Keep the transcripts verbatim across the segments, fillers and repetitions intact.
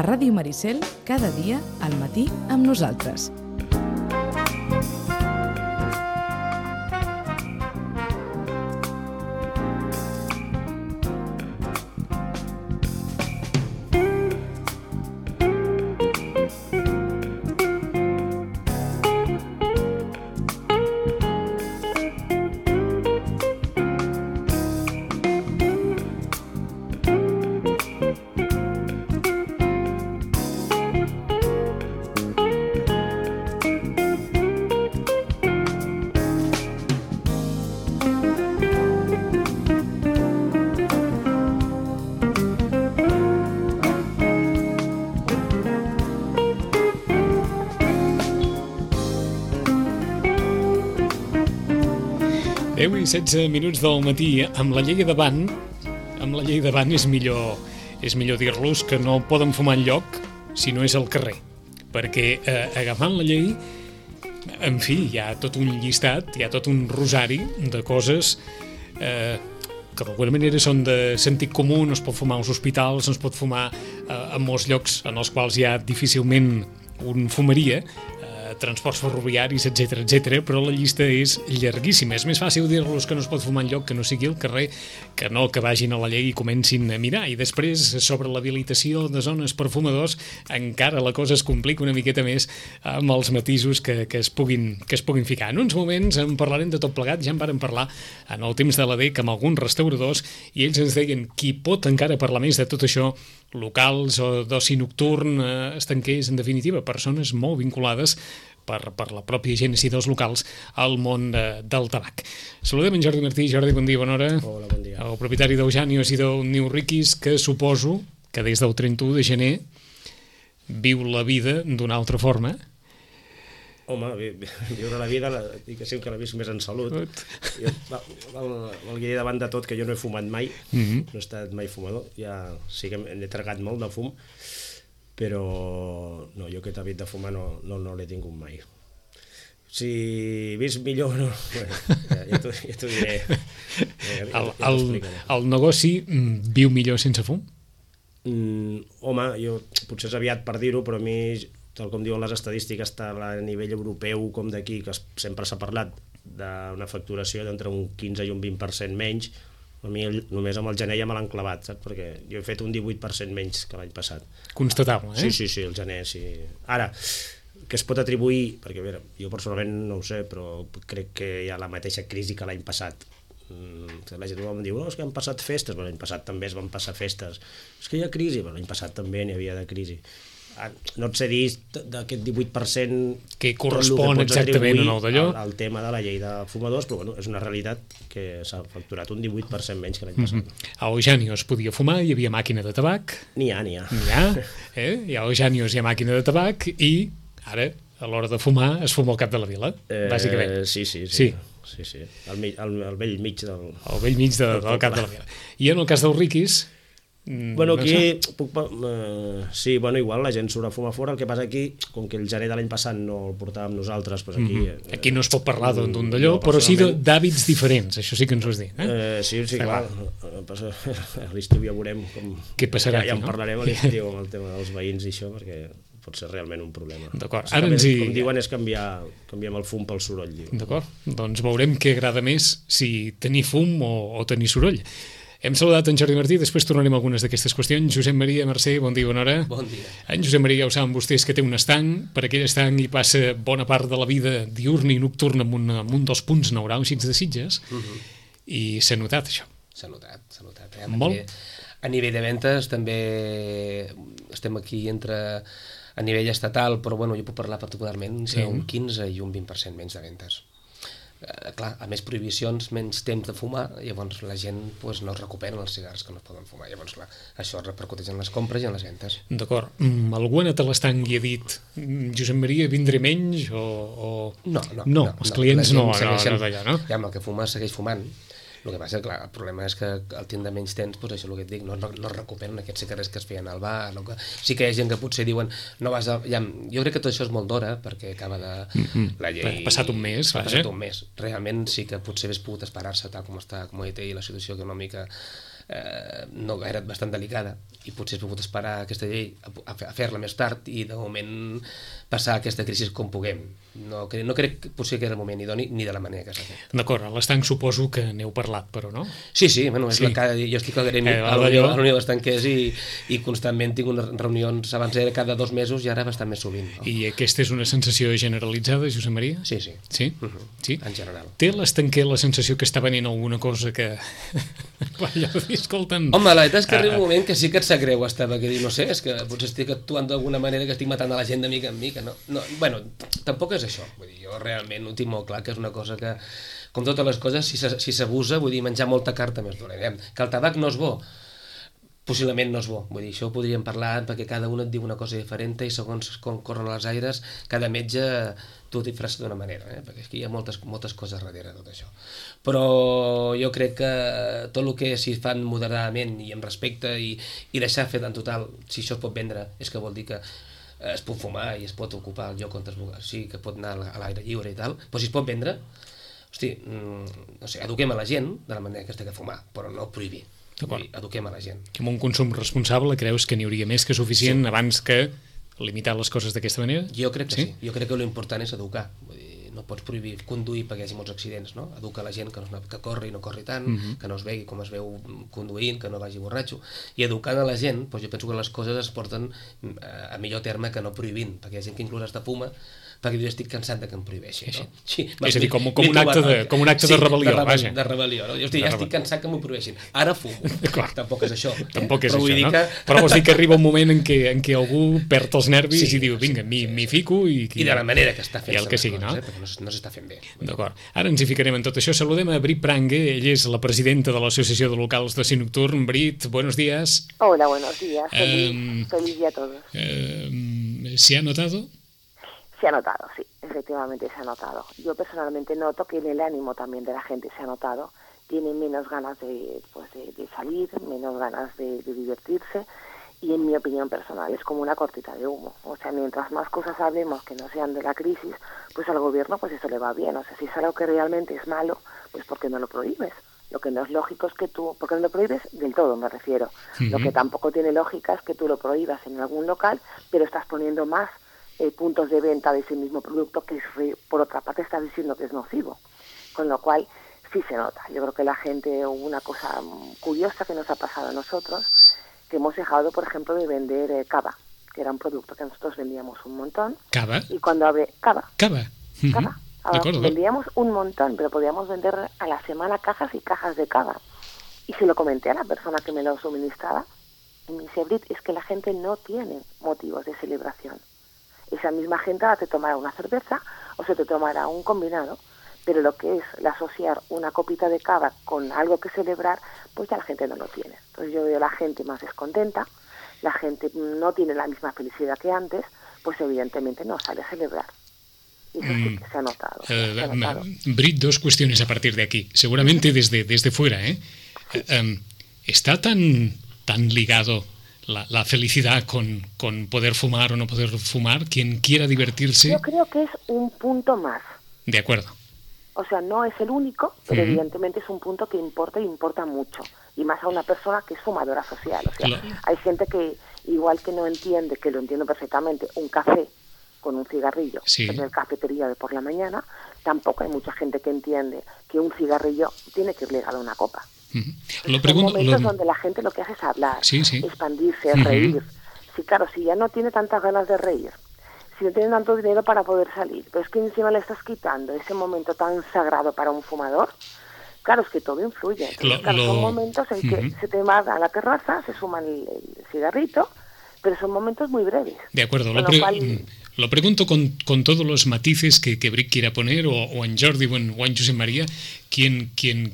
Ràdio Maricel, cada dia al matí amb nosaltres. deu i setze minuts del matí. Amb la llei davant, amb la llei davant és millor, és millor dir-los que no poden fumar enlloc si no és al carrer. Perquè eh, agafant la llei, en fi, hi ha tot un llistat, hi ha tot un rosari de coses eh, que d'alguna manera són de sentit comú. No es pot fumar als hospitals, no es pot fumar eh, en molts llocs en els quals ja difícilment un fumaria, transports ferroviaris, etcètera, etcètera, però la llista és llarguíssima. És més fàcil dir-los que no es pot fumar enlloc que no sigui al carrer, que no que vagin a la llei i comencin a mirar. I després, sobre l'habilitació de zones per fumadors, encara la cosa es complica una miqueta més amb els matisos que, que, es puguin, que es puguin ficar. En uns moments en parlarem de tot plegat. Ja en vàrem parlar en el temps de l'A D E C amb alguns restauradors i ells ens deien qui pot encara parlar més de tot això, locals o d'oci nocturn, eh, estanquers, en definitiva, persones molt vinculades per, per la pròpia gènesi dels locals al món de, del tabac. Saludem en Jordi Martí. Jordi, bon dia, bona hora. Hola, bon dia. El propietari d'Eugenius i del New Riquis, que suposo que des del trenta-u de gener viu la vida d'una altra forma. Home, viure la vida, diguéssim que la visc més en salut. Jo, el, el guia davant de tot, que jo no he fumat mai, mm-hmm. no he estat mai fumador, ja sí que n'he tragat molt de fum, però no, jo aquest hàbit de fumar no, no, no l'he tingut mai. Si visc millor, no, bueno, ja, ja t'ho ja diré. Ja, ja, el, ja el, el negoci viu millor sense fum? Mm, home, jo potser és aviat per dir-ho, però a mi, tal com diuen les estadístiques, tant a nivell europeu com d'aquí, que sempre s'ha parlat d'una facturació d'entre un quinze i un vint per cent menys, a mi només amb el gener ja me l'han clavat, saps? Perquè jo he fet un divuit per cent menys que l'any passat. Constatable, eh? Sí, sí, sí, el gener, sí. Ara, que es pot atribuir, perquè a veure, jo personalment no ho sé, però crec que hi ha la mateixa crisi que l'any passat. La gent em diu, no, és que han passat festes, però l'any passat també es van passar festes. És que hi ha crisi, però l'any passat també n'hi havia de crisi. No et sé dir d'aquest divuit per cent que correspon exactament en el d'allò al, al tema de la llei de fumadors, però bueno, és una realitat que s'ha facturat un divuit per cent menys que l'any passat. Mm-hmm. A Eugenius es podia fumar, hi havia màquina de tabac. N'hi ha, n'hi ha. N'hi ha, eh? Hi ha Eugenius, hi ha màquina de tabac i ara, a l'hora de fumar, es fuma al cap de la vila, eh, bàsicament. Sí, sí, sí. sí. sí, sí. El, el, el vell mig del... El vell mig de, del, del cap de la vila. I en el cas dels riquis... Bueno, aquí, puc, uh, sí, bueno, igual la gent surt a fumar fora, el que passa aquí, com que el gener de l'any passat no el portàvem nosaltres, doncs aquí... Mm-hmm. Aquí no es pot parlar d'un d'allò, no, però sí d'hàbits diferents, això sí que ens ho has dit, eh? Uh, sí, sí, clar, a l'estiu ja veurem com... Què passarà ja, ja aquí, en parlarem a l'estiu amb el tema dels veïns i això, perquè pot ser realment un problema. D'acord. Ara ens hi... Com diuen, és canviar, canviem el fum pel soroll. D'acord, doncs veurem què agrada més, si tenir fum o, o tenir soroll. Hem saludat en Jordi Martí, després tornarem a algunes d'aquestes qüestions. Josep Maria Mercè, bon dia, bona hora. Bon dia. En Josep Maria, ja ho saben vostès, que té un estanc. Per aquell estanc hi passa bona part de la vida diurna i nocturna amb un, amb un dels punts neuràlgics de Sitges, uh-huh. i s'ha notat això. S'ha notat, s'ha notat. Eh? Molt. A nivell de ventes també estem aquí entre a nivell estatal, però bueno, jo puc parlar particularment entre sí. un quinze i un vint per cent menys de ventes. Eh, clar, a més prohibicions, menys temps de fumar, llavors la gent pues, no es recuperen els cigars que no es poden fumar, llavors clar, això repercuteix en les compres i en les ventes. D'acord. Mm, algú ha anat a l'estanc i ha dit Josep Maria, vindré menys o... o... No, no, no, no, els clients no, no, no, d'allà, no? Ja, amb el que fuma segueix fumant. El que passa, clar, el problema és que al tindre menys temps, doncs això és el que et dic, no, no, no recuperen aquests cigarrers que es feien al bar, no, que... sí que hi ha gent que potser diuen, no vas a... Ja, jo crec que tot això és molt d'hora, perquè acaba de... Mm-hmm. La llei... Ha passat un mes, ha passat un mes. Realment sí que potser hagués pogut esperar-se tal com està, com he dit, i la situació econòmica eh, no era bastant delicada, i potser he pogut esperar aquesta llei a, a fer-la més tard i de moment passar aquesta crisi com puguem. No, no crec que potser que era el moment idoni ni de la manera que s'ha fet. D'acord, a l'estanc suposo que n'heu parlat, però no? Sí, sí, bueno, és sí. La, cada dia, jo estic al gremi, eh, a la Unió d'Estanquers i, i constantment tinc unes reunions, abans era cada dos mesos i ara bastant més sovint. No? I aquesta és una sensació generalitzada, Josep Maria? Sí, sí. Sí? Uh -huh. Sí? En general. Té l'estanquer la sensació que està venint alguna cosa que... Allò, escolta'm... Home, la veritat és que arriba un moment que sí que et sap greu estar, que dir, no sé, és que potser estic actuant d'alguna manera que estic matant a la gent de mica en mica, no? no bueno, tampoc és això, vull dir, jo realment ho tinc molt clar, que és una cosa que, com totes les coses, si s'abusa, vull dir, menjar molta carta més dolent. Que el tabac no és bo, possiblement no és bo, vull dir, això ho podríem parlar perquè cada un et diu una cosa diferent i segons com corren els aires, cada metge tu t'hi faràs d'una manera, eh? Perquè aquí hi ha moltes, moltes coses darrere de tot això. Però jo crec que tot el que si fan moderadament i amb respecte i, i deixar fer en total, si això es pot vendre, és que vol dir que es pot fumar i es pot ocupar el lloc on es vulgui, sí, que pot anar a l'aire lliure i tal, però si es pot vendre, hosti, no sé, eduquem a la gent de la manera que es té que fumar, però no prohibir. Eduquem a la gent. Amb un consum responsable creus que n'hi hauria més que suficient sí. abans que limitar les coses d'aquesta manera? Jo crec que sí? sí. Jo crec que l'important és educar. Vull dir, no pots prohibir conduir perquè hi hagi molts accidents, no? Educa la gent que, no, que corri i no corri tant, uh -huh. que no es vegi com es veu conduint, que no vagi borratxo. I educant a la gent, doncs jo penso que les coses es porten a, a millor terme que no prohibint, perquè hi ha gent que inclús hasta fuma, perquè jo estic cansat de que em prohibeixi, no? Sí, és a dir, com, com, un acte de, com un acte sí, de rebel·lió, de, vaja. De rebel·lió, no? Jo estic, ja estic cansat que m'ho prohibeixin. Ara fumo. Tampoc és això. Tampoc és això, no? Que... Però vols dir que arriba un moment en què, en què algú perd els nervis sí, i diu, vinga, m'hi sí, sí. fico i... I de la manera que està fent i el que sigui, coses, no? Eh? Perquè no, no s'està fent bé. D'acord. Ara ens hi ficarem en tot això. Saludem a Brit Prangue, ella és la presidenta de l'Associació de Locals d'Oci Nocturn. Brit, buenos días. Hola, buenos días. Feliz, um, feliz día a todos. Um, ¿Se ha notado? Se ha notado, sí, efectivamente se ha notado. Yo personalmente noto que en el ánimo también de la gente se ha notado. Tienen menos ganas de, pues de, de salir, menos ganas de, de divertirse y en mi opinión personal es como una cortita de humo. O sea, mientras más cosas hablemos que no sean de la crisis, pues al gobierno pues eso le va bien. O sea, si es algo que realmente es malo, pues ¿por qué no lo prohíbes? Lo que no es lógico es que tú, porque no lo prohíbes del todo, me refiero. Uh-huh. Lo que tampoco tiene lógica es que tú lo prohíbas en algún local, pero estás poniendo más Eh, puntos de venta de ese mismo producto que es, por otra parte está diciendo que es nocivo, con lo cual sí se nota. Yo creo que la gente, hubo una cosa curiosa que nos ha pasado a nosotros, que hemos dejado, por ejemplo, de vender eh, cava, que era un producto que nosotros vendíamos un montón. ¿Cava? Y cuando abre cava. Cava. Uh-huh. Cava. Ahora, vendíamos un montón, pero podíamos vender a la semana cajas y cajas de cava. Y se lo comenté a la persona que me lo suministraba y me dice, Brit, es que la gente no tiene motivos de celebración. Esa misma gente te tomará una cerveza o se te tomará un combinado, pero lo que es el asociar una copita de cava con algo que celebrar, pues ya la gente no lo tiene. Entonces yo veo a la gente más descontenta, la gente no tiene la misma felicidad que antes, pues evidentemente no sale a celebrar. Y eso sí que se ha notado. Uh, se ha notado. Brit, dos cuestiones a partir de aquí. Seguramente desde, desde fuera, ¿eh? Sí. Um, ¿Está tan, tan ligado La, la felicidad con, con poder fumar o no poder fumar? Quien quiera divertirse... Yo creo que es un punto más. De acuerdo. O sea, no es el único, pero uh-huh. evidentemente es un punto que importa y importa mucho. Y más a una persona que es fumadora social. O sea, lo... hay gente que, igual que no entiende, que lo entiendo perfectamente, un café con un cigarrillo sí. en el cafetería de por la mañana, tampoco hay mucha gente que entiende que un cigarrillo tiene que ir ligado a una copa. Uh-huh. Lo Son pregunto, momentos lo... donde la gente lo que hace es hablar, sí, sí. expandirse, uh-huh. reír. Sí, claro, si ya no tiene tantas ganas de reír, si no tiene tanto dinero para poder salir, pero es que encima le estás quitando ese momento tan sagrado para un fumador, claro, es que todo influye. Entonces, lo, claro, lo... son momentos en que uh-huh. se te va a la terraza, se suman el, el cigarrito, pero son momentos muy breves. De acuerdo, lo, pre- lo, cual... lo pregunto con, con todos los matices que, que Brit quiera poner, o, o en Jordi o en, o en Josep María, quien... quien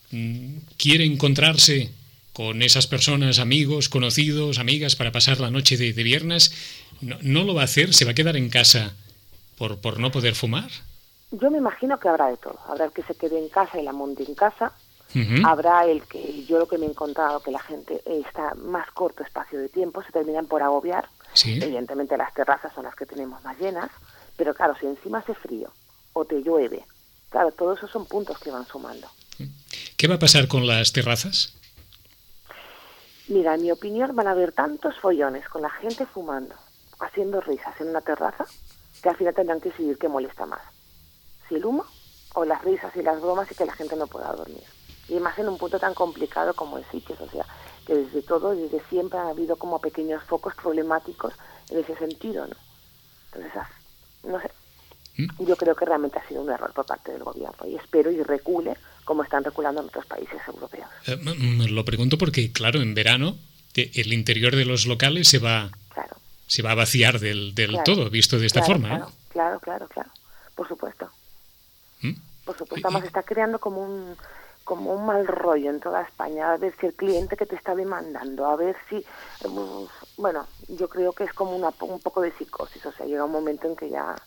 quiere encontrarse con esas personas, amigos, conocidos, amigas, para pasar la noche de, de viernes, no, ¿no lo va a hacer? ¿Se va a quedar en casa por, por no poder fumar? Yo me imagino que habrá de todo. Habrá el que se quede en casa y la monte en casa. Uh-huh. Habrá el que, yo lo que me he encontrado, que la gente está más corto espacio de tiempo, se terminan por agobiar. Sí. Evidentemente las terrazas son las que tenemos más llenas, pero claro, si encima hace frío o te llueve, claro, todos esos son puntos que van sumando. ¿Qué va a pasar con las terrazas? Mira, en mi opinión van a haber tantos follones con la gente fumando, haciendo risas en una terraza, que al final tendrán que decidir qué molesta más. Si el humo o las risas y las bromas y que la gente no pueda dormir. Y más en un punto tan complicado como el Sitges, o sea, que desde todo, desde siempre ha habido como pequeños focos problemáticos en ese sentido, ¿no? Entonces, no sé, ¿Mm? Yo creo que realmente ha sido un error por parte del gobierno y espero y recule como están reculando en otros países europeos. Eh, lo pregunto porque, claro, en verano el interior de los locales se va, claro. se va a vaciar del, del claro. todo, visto de esta claro, forma. Claro, ¿eh? claro, claro, claro, por supuesto. ¿Mm? Por supuesto, además está creando como un como un mal rollo en toda España, a ver si el cliente que te está demandando, a ver si... Bueno, yo creo que es como una, un poco de psicosis, o sea, llega un momento en que ya,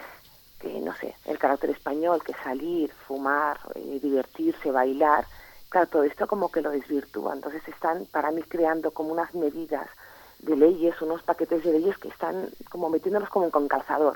que no sé, el carácter español, que salir, fumar, eh, divertirse, bailar, claro, todo esto como que lo desvirtúa, entonces están para mí creando como unas medidas de leyes, unos paquetes de leyes que están como metiéndolos como con calzador.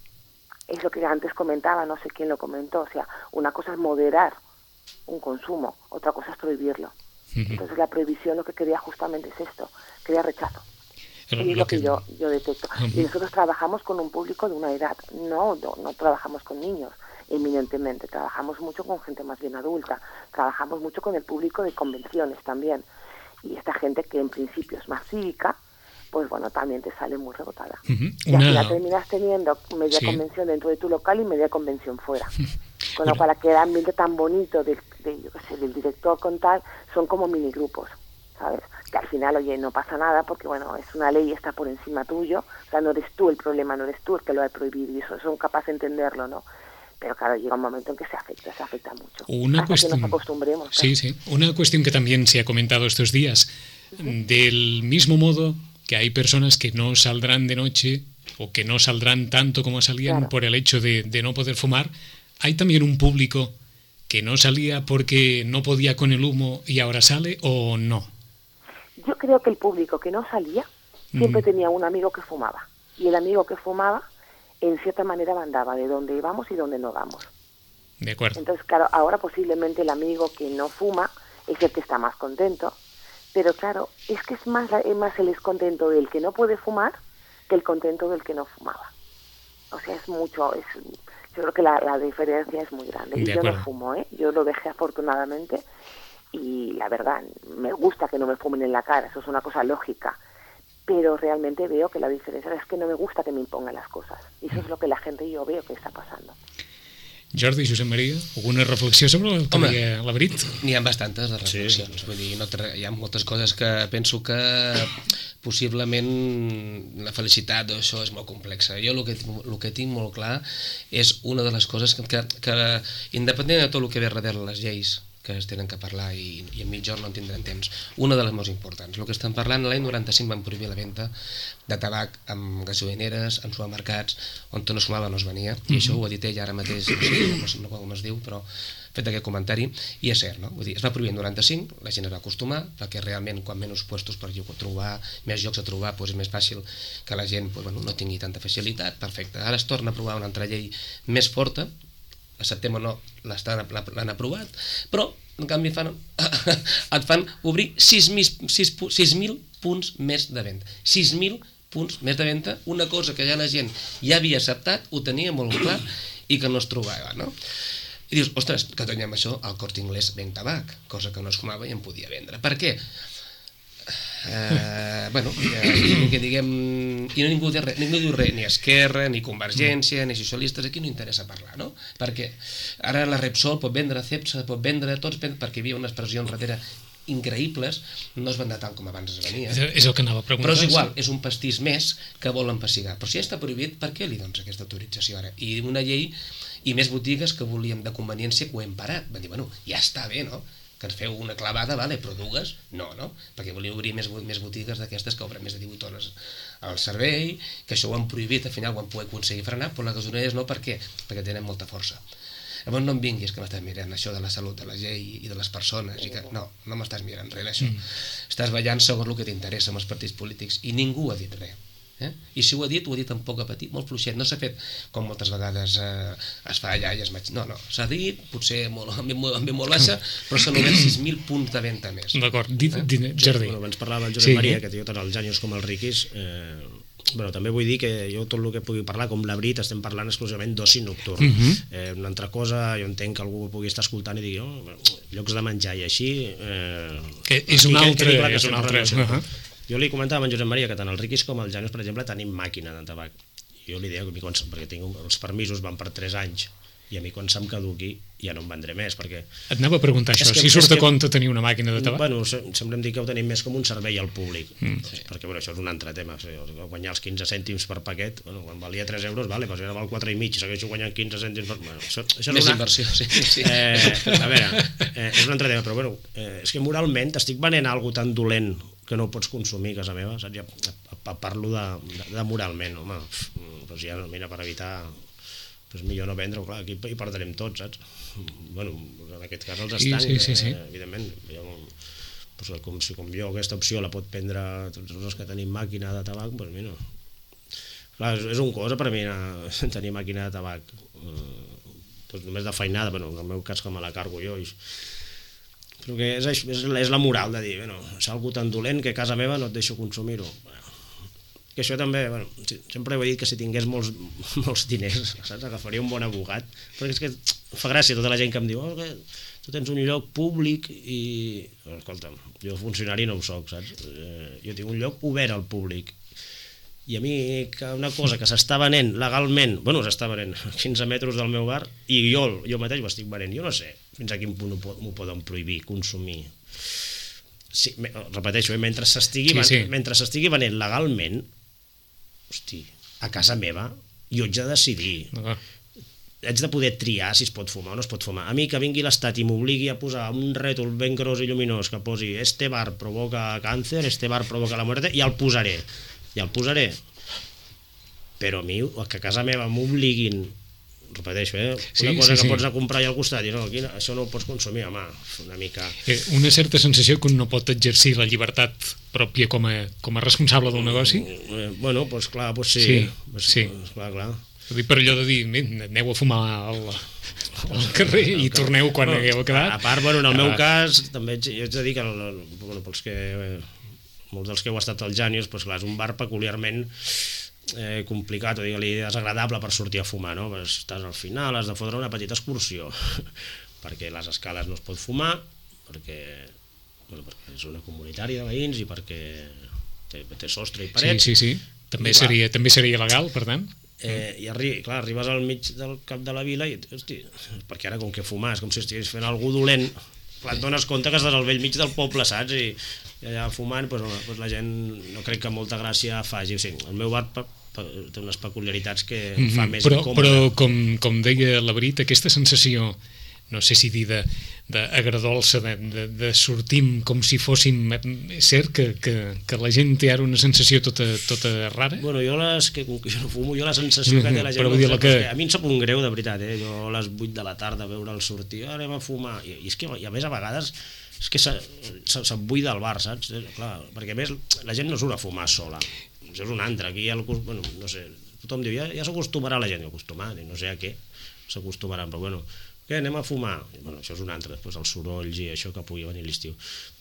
Es lo que antes comentaba, no sé quién lo comentó, o sea, una cosa es moderar un consumo, otra cosa es prohibirlo. Uh-huh. Entonces la prohibición lo que quería justamente es esto, quería rechazo. Pero y es lo lo que, que yo, yo detecto. Uh-huh. Y nosotros trabajamos con un público de una edad, no, no, no trabajamos con niños, eminentemente, trabajamos mucho con gente más bien adulta, trabajamos mucho con el público de convenciones también. Y esta gente que en principio es más cívica, pues bueno, también te sale muy rebotada. Uh-huh. Y al final terminas teniendo media sí. convención dentro de tu local y media convención fuera. Con lo cual, aquel ambiente tan bonito del, de, yo qué sé, del director con tal, son como minigrupos, ¿sabes? Que al final, oye, no pasa nada porque, bueno, es una ley, está por encima tuyo, o sea, no eres tú el problema, no eres tú el que lo ha prohibido y eso son capaces de entenderlo, ¿no? Pero claro, llega un momento en que se afecta, se afecta mucho. Una hasta cuestión, que nos acostumbremos. ¿eh? Sí, sí. Una cuestión que también se ha comentado estos días, uh-huh. del mismo modo que hay personas que no saldrán de noche o que no saldrán tanto como salían claro. por el hecho de, de no poder fumar, ¿hay también un público que no salía porque no podía con el humo y ahora sale o no? Yo creo que el público que no salía siempre mm. tenía un amigo que fumaba. Y el amigo que fumaba, en cierta manera, mandaba de dónde íbamos y dónde no vamos. De acuerdo. Entonces, claro, ahora posiblemente el amigo que no fuma es el que está más contento. Pero claro, es que es más, es más el descontento del que no puede fumar que el contento del que no fumaba. O sea, es mucho... es Yo creo que la, la diferencia es muy grande. Y yo no fumo, ¿eh? Yo lo dejé afortunadamente y la verdad, me gusta que no me fumen en la cara, eso es una cosa lógica. Pero realmente veo que la diferencia es que no me gusta que me impongan las cosas. Y eso es lo que la gente y yo veo que está pasando. Jordi, Josep Maria, alguna reflexió sobre el que deia l'Abril? N'hi ha bastantes de reflexions. Sí. Vull dir, no, hi ha moltes coses que penso que possiblement la felicitat o això és molt complexa. Jo el que, el que tinc molt clar és una de les coses que, que, que independent de tot el que ve darrere les lleis que es tenen que parlar i, i en mitja hora no en tindrem temps. Una de les més importants, el que estan parlant, l'any noranta-cinc van prohibir la venda de tabac en gasolineres, en supermercats, on no es fumava no es venia, i això ho ha dit ell ara mateix, no sé no com es diu, però fet aquest comentari, i és cert, no? Vull dir, es va prohibir en noranta-cinc, la gent es va acostumar, perquè realment quan menys puestos per trobar, més llocs a trobar, doncs és més fàcil que la gent doncs, bueno, no tingui tanta facilitat, perfecte. Ara es torna a aprovar una altra llei més forta, a setembre no l'han aprovat, però en canvi fan, et fan obrir sis mil punts més de venda. sis mil punts més de venda, una cosa que ja la gent ja havia acceptat, ho tenia molt clar i que no es trobava, no? I dius, ostres, que teníem això, el Corte Inglés ven tabac, cosa que no es fumava i en podia vendre. Per què? Uh, bueno, uh, que diguem i no ningú, res, ningú diu res, ni Esquerra ni Convergència, ni socialistes, aquí no interessa parlar, no? Perquè ara la Repsol pot vendre, Cepsa pot vendre, tots perquè hi havia unes pressions darrere increïbles, no es vendre tant com abans es venia, és el que anava a preguntar, però és igual, és un pastís més que volen pessigar, però si ja està prohibit, per què li dones aquesta autorització ara? I una llei i més botigues que volíem de conveniència que ho hem parat, van dir, bueno, ja està bé, no? Que ens feu una clavada, vale, però dues, no, no? Perquè volíeu obrir més, més botigues d'aquestes que obren més de divuit hores al servei, que això ho han prohibit, al final ho han pogut aconseguir frenar, però les gasolineres no, per què? Perquè tenen molta força. Llavors no em vinguis que m'estàs mirant això de la salut de la llei i de les persones, i que no, no m'estàs mirant res d'això. Mm. Estàs ballant segons el que t'interessa amb els partits polítics, i ningú ha dit res. Eh? I si ho ha dit, ho ha dit amb poc apetit, molt fluixet, no s'ha fet com moltes vegades eh, es fa allà i es maig... No, no, s'ha dit, potser molt, amb, amb molt baixa, però s'han obert sis mil punts de venda més. D'acord, dit, eh? dit, Jardí. Bueno, abans parlava el Josep Sí. Maria, que té tant els Jànios com els Riquis. Eh, bueno, també vull dir que jo tot el que pugui parlar, com la Brit, estem parlant exclusivament d'oci nocturn. Uh -huh. eh, una altra cosa, jo entenc que algú pugui estar escoltant i digui, oh, llocs de menjar i així... Eh, que és un altre... clar que És un estem altre... parlant Uh d'això. -huh. Jo li comentava a en Josep Maria que tant els Riquis com els Jànios, per exemple, tenim màquina de tabac. Jo li deia que a mi, quan, perquè tinc un, els permisos van per tres anys, i a mi quan se'm caduqui ja no en vendré més, perquè... Et anava a preguntar això, És que- si surt és a que- compte tenir una màquina de tabac? Bueno, se- semblem dir que ho tenim més com un servei al públic, Mm. sí. perquè bueno, això és un altre tema, o sigui, guanyar els quinze cèntims per paquet, bueno, quan valia tres euros, vale, però si ara val quatre i mig, segueixo guanyant quinze cèntims per... Bueno, això, això Més és una... inversió, sí. sí. Eh, a veure, eh, és un altre tema, però bueno, eh, és que moralment t'estic venent alguna tan dolent que no ho pots consumir a casa meva, saps? Ja, ja parlo de, de, de moralment, home, doncs ja, mira, per evitar... Doncs millor no vendre-ho, clar, aquí hi perdrem tots, saps? Bueno, en aquest cas els Sí, estancs, sí, sí, sí. eh, evidentment, jo, doncs, com, si com jo aquesta opció la pot prendre tots els que tenim màquina de tabac, doncs mira, clar, és, és un cosa per mi anar, tenir màquina de tabac, eh, doncs només de feinada, bueno, en el meu cas que me la cargo jo, i, però que és, és, és la moral de dir, bueno, és algú tan dolent que a casa meva no et deixo consumir-ho. Bueno, que això també, bueno, sempre he dit que si tingués molts, molts diners, saps, agafaria un bon abogat, perquè és que fa gràcia tota la gent que em diu, oh, que tu tens un lloc públic i... Escolta'm, jo funcionari no ho soc, saps? Eh, jo tinc un lloc obert al públic, i a mi que una cosa que s'està venent legalment, bueno, s'està venent a quinze metres del meu bar, i jo, jo mateix ho estic venent, jo no sé fins a quin punt m'ho poden prohibir consumir. Sí, me, repeteixo, eh, mentre s'estigui Sí, sí. mentre s'estigui venent legalment, hosti, a casa meva jo haig de decidir, D'acord. haig de poder triar si es pot fumar o no es pot fumar. A mi que vingui l'Estat i m'obligui a posar un rètol ben gros i lluminós que posi este bar provoca càncer, este bar provoca la muerte, ja el posaré, ja el posaré. Però a mi, que a casa meva m'obliguin, repeteixo, eh? Sí, una cosa sí, que sí. pots anar a comprar allà al costat i no, aquí això no ho pots consumir, home, una mica... Eh, una certa sensació que un no pot exercir la llibertat pròpia com a, com a responsable d'un negoci? Eh, bueno, doncs clar, doncs sí, Sí, pues, sí. Pues, clar, clar. Vull dir, per allò de dir, aneu a fumar al, al carrer i torneu quan Bueno, hagueu acabat. A part, bueno, en el meu Ah. cas, també haig, jo haig de dir que, el, bueno, pels que, eh, molts dels que heu estat al Jànios, doncs clar, és un bar peculiarment eh, complicat, o digue-li desagradable per sortir a fumar, no? Pues estàs al final, has de fotre una petita excursió, perquè les escales no es pot fumar, perquè, bueno, perquè és una comunitària de veïns i perquè té, té sostre i Sí, parets. sí, sí. També I clar, seria, també seria legal, per tant. Eh, i arri clar, arribes al mig del cap de la vila i, hosti, perquè ara com que fumar és com si estigués fent algú dolent, clar, et dones compte que estàs al vell mig del poble, saps? I, i allà fumant, doncs, home, doncs la gent no crec que molta gràcia faci. O sigui, el meu bar pa, pa, té unes peculiaritats que mm -hmm. fa més però, incòmode. però com, com deia la Brit, aquesta sensació, no sé si dir de, de agradolça, de, de, de sortim com si fóssim... És cert que, que, que la gent té ara una sensació tota, tota rara? Bueno, jo les que, com que jo no fumo, jo la sensació que té la gent... Però no vull dir, sé, la que- que... A mi em sap un greu, de veritat, eh? Jo a les vuit de la tarda veure'l sortir, ara anem a fumar, i, i és que i a més a vegades és que se'n buida el bar, saps? Eh, clar, perquè a més la gent no surt a fumar sola, això és un altre, aquí hi ha el... Bueno, no sé, tothom diu, ja, ja s'acostumarà la gent, acostumar, i no sé a què s'acostumaran, però bueno, què, anem a fumar? I, bueno, això és un altre, després els sorolls i això que pugui venir l'estiu.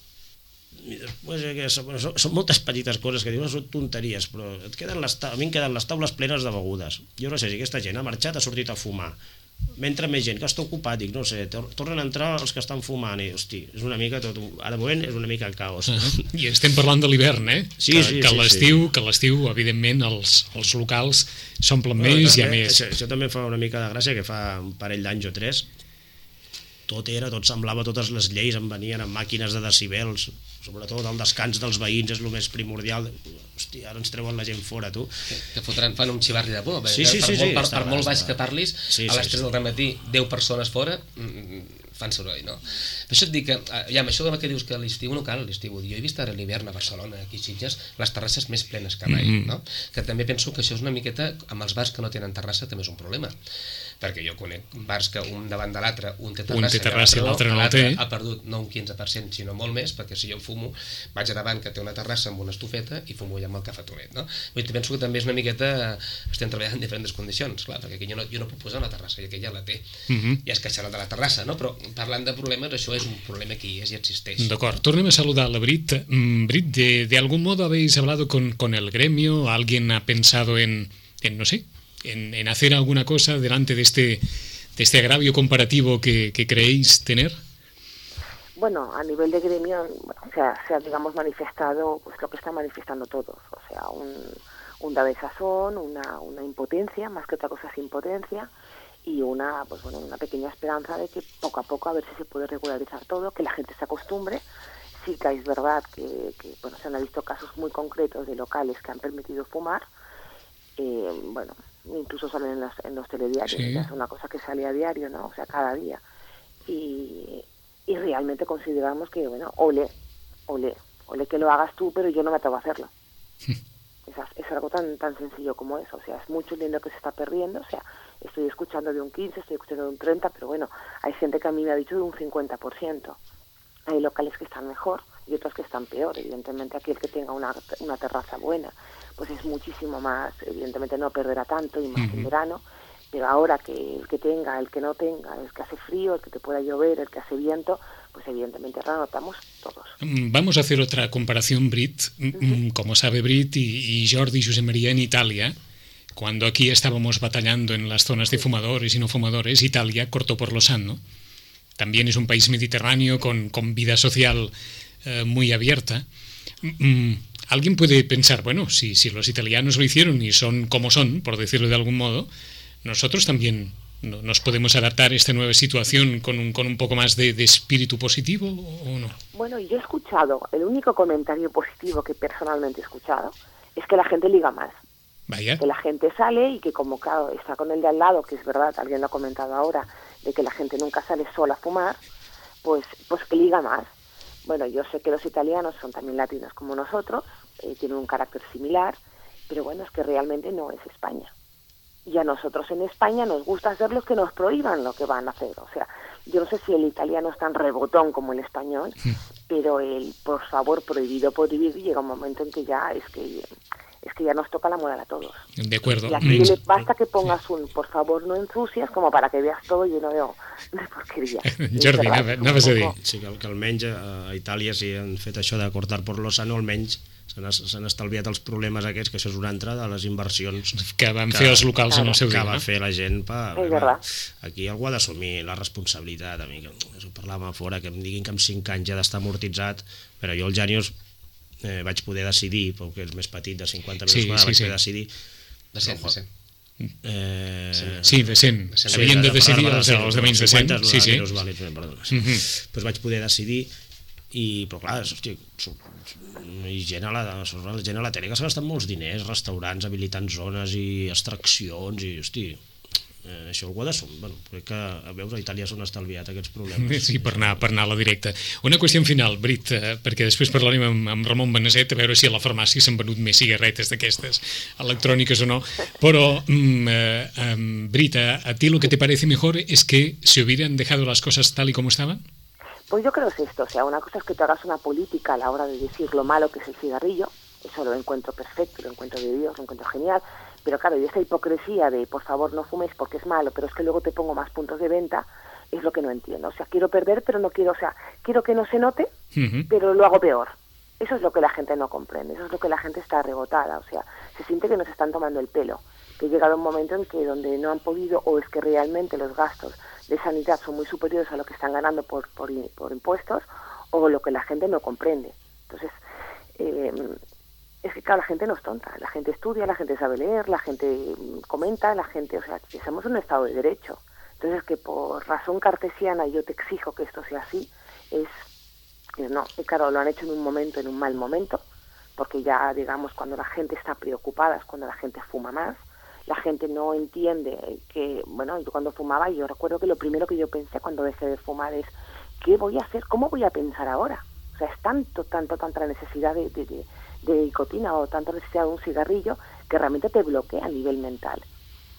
I després, eh, que són, bueno, són, són moltes petites coses que diuen, són tonteries, però et queden les, a mi em queden les taules plenes de begudes. Jo no sé si aquesta gent ha marxat, ha sortit a fumar, mentre més gent que està ocupat, dic, no sé, tor tornen a entrar els que estan fumant i, hosti, és una mica tot, ara de moment és una mica caos. Uh -huh. I estem parlant de l'hivern, eh? Sí, que, sí, que sí, l'estiu, sí. que l'estiu, evidentment, els, els locals s'omplen Bueno, més, hi ha també, més... Això, això també fa una mica de gràcia, que fa un parell d'anys o tres, tot era, tot semblava, totes les lleis em venien amb màquines de decibels, sobretot el descans dels veïns és el més primordial. Hosti, ara ens treuen la gent fora, tu. Que fotran, fan un xivarri de por. Sí, sí, per sí, molt, sí, per, està per clar, molt baix està que clar. parlis, Sí, a sí, les tres sí. del matí, deu persones fora, mm, fan soroll, no? Per això et dic que, ja, amb això que dius que a l'estiu no cal, l'estiu, jo he vist ara l'hivern a Barcelona, aquí a Sitges, les terrasses més plenes que mai, Mm-hmm. no? Que també penso que això és una miqueta, amb els bars que no tenen terrassa també és un problema, perquè jo conec bars que un davant de l'altre, un té terrassa, un té terrassa i l'altre no té, ha perdut no un quinze per cent sinó molt més, perquè si jo fumo vaig a davant que té una terrassa amb una estufeta i fumo allà amb el cafetonet, no? Vull dir, penso que també és una miqueta, estem treballant en diferents condicions, clar, perquè aquí jo no, jo no puc posar una terrassa i aquella ja la té, uh -huh. i es queixarà de la terrassa, no? Però parlant de problemes, això és un problema que hi és i existeix. D'acord, tornem a saludar a la Brit. Brit, de, de algún modo habéis hablado con, con el gremio, alguien ha pensado en, en no sé, en, en hacer alguna cosa delante de este, de este agravio comparativo que, que creéis tener? Bueno, a nivel de gremio, bueno, o sea, se ha, digamos, manifestado pues lo que están manifestando todos, o sea, un, un desazón, una, una impotencia, más que otra cosa es impotencia, y una, pues bueno, una pequeña esperanza de que poco a poco a ver si se puede regularizar todo, que la gente se acostumbre. Sí que es verdad que, que bueno, se han visto casos muy concretos de locales que han permitido fumar, eh, bueno, incluso salen en los, en los telediarios, sí. Es una cosa que sale a diario, ¿no? O sea, cada día. Y, y realmente consideramos que, bueno, ole, ole, ole que lo hagas tú, pero yo no me atrevo a hacerlo. es, es algo tan tan sencillo como eso, o sea, es mucho dinero que se está perdiendo, o sea, estoy escuchando de un quince, estoy escuchando de un treinta, pero bueno, hay gente que a mí me ha dicho de un cincuenta por ciento. Hay locales que están mejor y otros que están peor. Evidentemente aquí el que tenga una, una terraza buena, pues es muchísimo más, evidentemente no perderá tanto y más uh-huh. en verano, pero ahora que el que tenga, el que no tenga, el que hace frío, el que te pueda llover, el que hace viento, pues evidentemente ahora notamos todos. Vamos a hacer otra comparación, Brit. Uh-huh. Como sabe Brit y, y Jordi y José María, en Italia, cuando aquí estábamos batallando en las zonas de fumadores y no fumadores, Italia cortó por lo sano. También es un país mediterráneo con, con vida social eh, muy abierta. Mm, alguien puede pensar, bueno, si, si los italianos lo hicieron y son como son, por decirlo de algún modo, nosotros también no, nos podemos adaptar a esta nueva situación con un, con un poco más de, de espíritu positivo o no. Bueno, yo he escuchado, el único comentario positivo que personalmente he escuchado es que la gente liga más. Vaya. Que la gente sale y que como claro, está con el de al lado, que es verdad, alguien lo ha comentado ahora, de que la gente nunca sale sola a fumar, pues, pues que liga más. Bueno, yo sé que los italianos son también latinos como nosotros, eh, tienen un carácter similar, pero bueno, es que realmente no es España. Y a nosotros en España nos gusta hacer los que nos prohíban lo que van a hacer. O sea, yo no sé si el italiano es tan rebotón como el español, sí. pero el por favor prohibido prohibir llega un momento en que ya es que... es que ya nos toca la moral a todos. De acuerdo. Y aquí le basta que pongas un, por favor, no ensucias, como para que veas todo lleno de, de porqueria. Jordi, anaves a dir. Sí, que, que almenys a Itàlia, si han fet això de cortar por lo sano, almenys s'han estalviat els problemes aquests, que això és una altra de les inversions que van fer els locals claro, en el seu dia. Que va no? fer la gent. Pa, és verdad. Aquí algú ha d'assumir la responsabilitat. A mi, que ho parlàvem a fora, que em diguin que amb cinc anys ja ha d'estar amortitzat, però jo, el Jànius, Eh, vaig poder decidir, perquè és més petit, de cinquanta minuts, sí, sí, vaig sí. poder decidir de cent, de cent. Eh... sí, de cent, de cent. Havien de decidir els, els de menys de cent, sí, sí. Vàlids, perdó. Uh-huh. Pues vaig poder decidir i, però clar, hosti, i gent a la, gent a la tele que s'ha gastat molts diners, restaurants habilitant zones i extraccions i, hosti, Eh, això algú ha d'assumir. Bueno, crec que a veure, a Itàlia s'han estalviat aquests problemes. Sí, per anar, per anar a la directa. Una qüestió final, Brit, eh, perquè després parlarem amb, amb Ramon Beneset a veure si a la farmàcia s'han venut més cigarretes d'aquestes electròniques o no, però mm, eh, eh, Brit, a, a ti lo que te parece mejor es que se hubieran dejado las cosas tal y como estaban? Pues yo creo que es esto, o sea, una cosa es que tú hagas una política a la hora de decir lo malo que es el cigarrillo, eso lo encuentro perfecto, lo encuentro de Dios, lo encuentro genial. Pero claro, y esa hipocresía de, por favor, no fumes porque es malo, pero es que luego te pongo más puntos de venta, es lo que no entiendo. O sea, quiero perder, pero no quiero, o sea, quiero que no se note, uh-huh. pero lo hago peor. Eso es lo que la gente no comprende, eso es lo que la gente está rebotada, o sea, se siente que nos están tomando el pelo, que ha llegado un momento en que donde no han podido, o es que realmente los gastos de sanidad son muy superiores a lo que están ganando por, por, por impuestos, o lo que la gente no comprende. Entonces, eh, es que claro, la gente no es tonta, la gente estudia, la gente sabe leer, la gente comenta, la gente, o sea, que somos un Estado de Derecho. Entonces, que por razón cartesiana yo te exijo que esto sea así, es, es no. Y claro, lo han hecho en un momento, en un mal momento, porque ya, digamos, cuando la gente está preocupada es cuando la gente fuma más, la gente no entiende que, bueno, yo cuando fumaba, yo recuerdo que lo primero que yo pensé cuando dejé de fumar es, ¿qué voy a hacer? ¿Cómo voy a pensar ahora? O sea, es tanto, tanto, tanta necesidad de... de, de de nicotina o tanta necesidad de un cigarrillo que realmente te bloquea a nivel mental.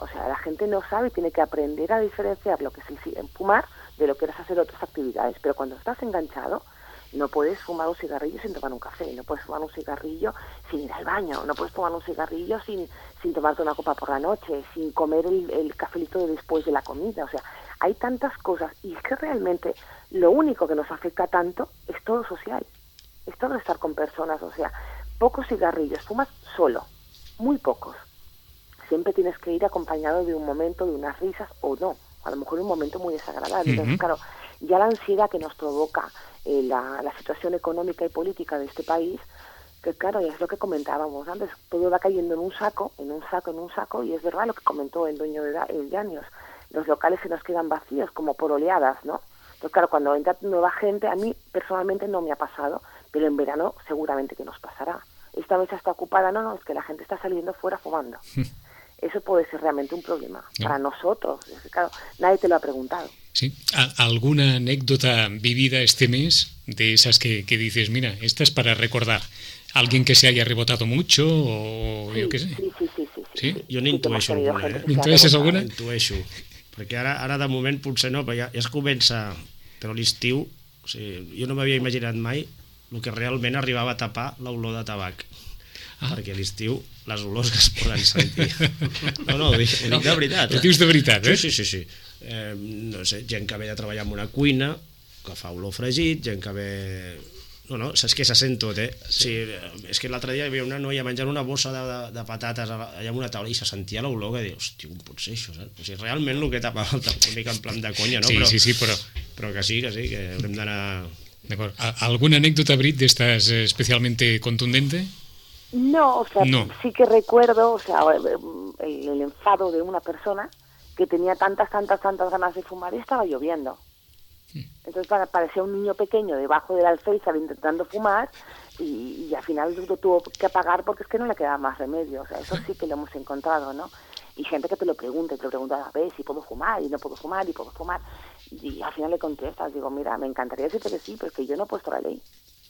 O sea, la gente no sabe, tiene que aprender a diferenciar lo que es el fumar de lo que es hacer otras actividades. Pero cuando estás enganchado, no puedes fumar un cigarrillo sin tomar un café, no puedes fumar un cigarrillo sin ir al baño, no puedes fumar un cigarrillo sin, sin tomarte una copa por la noche, sin comer el, el cafelito de después de la comida. O sea, hay tantas cosas y es que realmente lo único que nos afecta tanto es todo social, es todo estar con personas. O sea, pocos cigarrillos, fumas solo, muy pocos. Siempre tienes que ir acompañado de un momento, de unas risas o no, a lo mejor un momento muy desagradable. Entonces, claro, ya la ansiedad que nos provoca eh, la, la situación económica y política de este país, que claro, ya es lo que comentábamos antes, todo va cayendo en un saco, en un saco, en un saco, y es verdad lo que comentó el dueño de el Llanos, los locales se nos quedan vacíos como por oleadas, ¿no? Entonces, claro, cuando entra nueva gente, a mí personalmente no me ha pasado, pero en verano seguramente que nos pasará. Esta mesa está ocupada, no, no, es que la gente está saliendo fuera fumando. Eso puede ser realmente un problema ¿no? para nosotros. Es que, claro, nadie te lo ha preguntado. Sí. ¿Alguna anécdota vivida este mes de esas que, que dices, mira, esta es para recordar? ¿Alguien que se haya rebotado mucho o sí, yo qué sé? Sí, sí, sí. sí, sí? sí. Jo n'intueixo alguna, eh? N'intueixes alguna? N'intueixo. Perquè ara, ara de moment potser no, però ja, ja es comença... Però l'estiu, o sigui, jo no m'havia imaginat mai el que realment arribava a tapar l'olor de tabac. Ah. Perquè a l'estiu les olors que es poden sentir. No, no, ho dic, ho dic de veritat. Eh? Ho dius de veritat, eh? Sí, sí, sí. sí. Eh, no sé, gent que ve de treballar en una cuina, que fa olor fregit, gent que ve... No, no, és que se sent tot, eh? Sí. Sí, és que l'altre dia hi havia una noia menjant una bossa de, de, de patates allà en una taula i se sentia l'olor que diu, hòstia, com pot ser això, saps? O sigui, realment el que tapava el tabac, una mica en plan de conya, no? Sí, però, sí, sí, però... Però que sí, que sí, que haurem d'anar... D'acord. ¿Alguna anécdota, Brit, de estas especialmente contundente? No, o sea, no. sí que recuerdo, o sea, el, el enfado de una persona que tenía tantas, tantas, tantas ganas de fumar y estaba lloviendo. Entonces parecía un niño pequeño debajo del alféizar intentando fumar y, y al final lo tuvo que apagar porque es que no le quedaba más remedio. O sea, eso sí que lo hemos encontrado, ¿no? Y gente que te lo pregunta y te lo pregunta, a ver, si puedo fumar y no puedo fumar y puedo fumar. Y al final le contestas, digo, mira, me encantaría decirte que sí, pero es que yo no he puesto la ley.